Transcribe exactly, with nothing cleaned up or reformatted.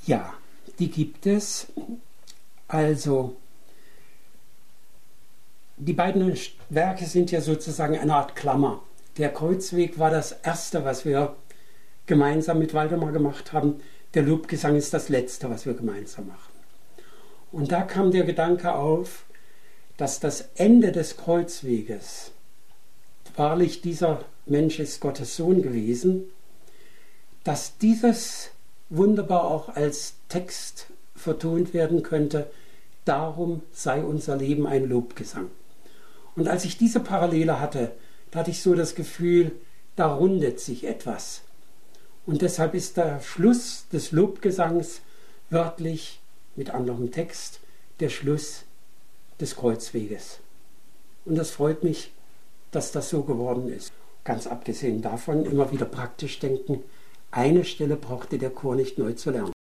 Ja, die gibt es. Also, die beiden Werke sind ja sozusagen eine Art Klammer. Der Kreuzweg war das erste, was wir gemeinsam mit Waldemar gemacht haben. Der Lobgesang ist das letzte, was wir gemeinsam machen. Und da kam der Gedanke auf, dass das Ende des Kreuzweges, wahrlich dieser Mensch ist Gottes Sohn gewesen, dass dieses wunderbar auch als Text vertont werden könnte, darum sei unser Leben ein Lobgesang. Und als ich diese Parallele hatte, da hatte ich so das Gefühl, da rundet sich etwas. Und deshalb ist der Schluss des Lobgesangs wörtlich, mit anderem Text, der Schluss des Kreuzweges. Und das freut mich, dass das so geworden ist. Ganz abgesehen davon, immer wieder praktisch denken, eine Stelle brauchte der Chor nicht neu zu lernen.